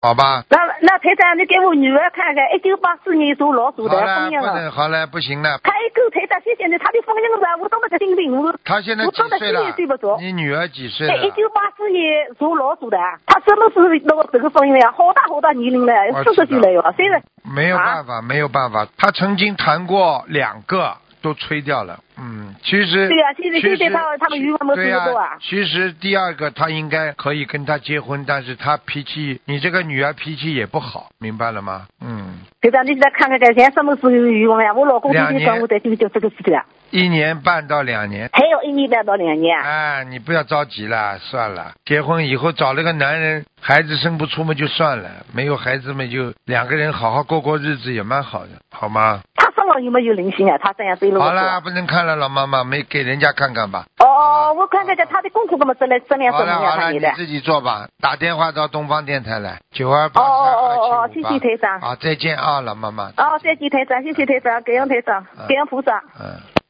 好吧？ 那台长，你给我女儿看看，1984年属老鼠的婚姻了。 好了，不行了。 她一个台长，谢谢你，她的婚姻了，我多么的心领悟。 她现在几岁了？ 睡不着。 你女儿几岁了 ？1984年属老鼠的，她什么时候那个这个婚姻呀？好大年龄了，40岁了哟，现在。 没有办法，没有办法。她曾经谈过2个。都吹掉了，其实对呀，现在他们欲望没这么多啊。 其实第2个他应该可以跟他结婚，但是他脾气，你这个女儿脾气也不好，明白了吗？ 队长，你再看看现在什么时候有欲望呀？我老公天天跟我在就这个事情啊。 1年半到2年。 还有1年半到2年。 哎，你不要着急了，算了，结婚以后找了个男人，孩子生不出嘛就算了，没有孩子嘛就2个人好好过日子也蛮好的，好吗？ 有没有灵性啊？他这样对了。 好了，不能看了，老妈妈，没给人家看看吧。 我看看他的功课怎么质量好了，你自己做吧。打电话到东方电台来，9283275。 谢谢台长。 好，再见啊，老妈妈。 再见台长，谢谢台长，感恩台长，感恩菩萨。